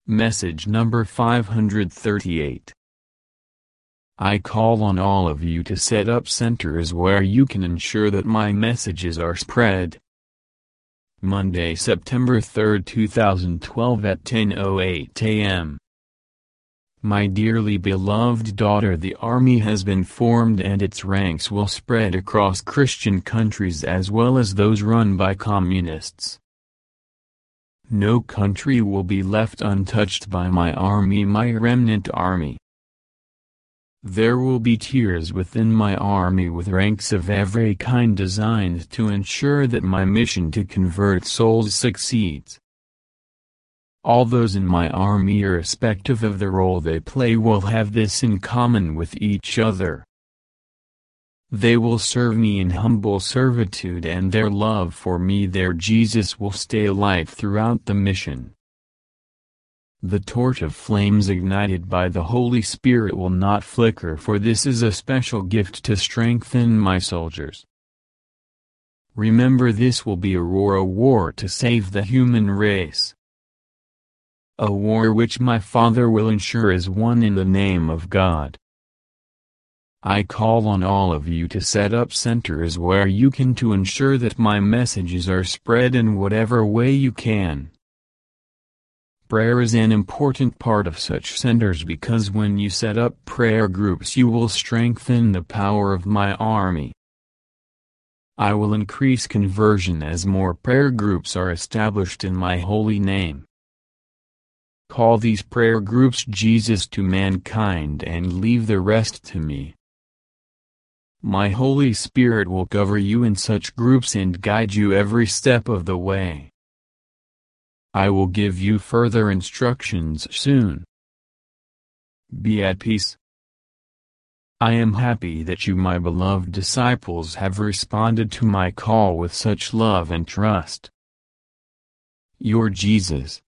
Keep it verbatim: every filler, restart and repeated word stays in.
Message number five hundred thirty-eight. I call on all of you to set up centers where you can ensure that my messages are spread. Monday, September third, two thousand twelve at ten oh eight a m My dearly beloved daughter, the army has been formed and its ranks will spread across Christian countries as well as those run by communists. No country will be left untouched by my army, my remnant army. There will be tiers within my army with ranks of every kind designed to ensure that my mission to convert souls succeeds. All those in my army, irrespective of the role they play, will have this in common with each other. They will serve me in humble servitude, and their love for me, their Jesus, will stay alight throughout the mission. The torch of flames ignited by the Holy Spirit will not flicker, for this is a special gift to strengthen my soldiers. Remember, this will be a war, a war to save the human race. A war which my Father will ensure is won in the name of God. I call on all of you to set up centers where you can to ensure that my messages are spread in whatever way you can. Prayer is an important part of such centers, because when you set up prayer groups you will strengthen the power of my army. I will increase conversion as more prayer groups are established in my holy name. Call these prayer groups Jesus to mankind and leave the rest to me. My Holy Spirit will govern you in such groups and guide you every step of the way. I will give you further instructions soon. Be at peace. I am happy that you, my beloved disciples, have responded to my call with such love and trust. Your Jesus.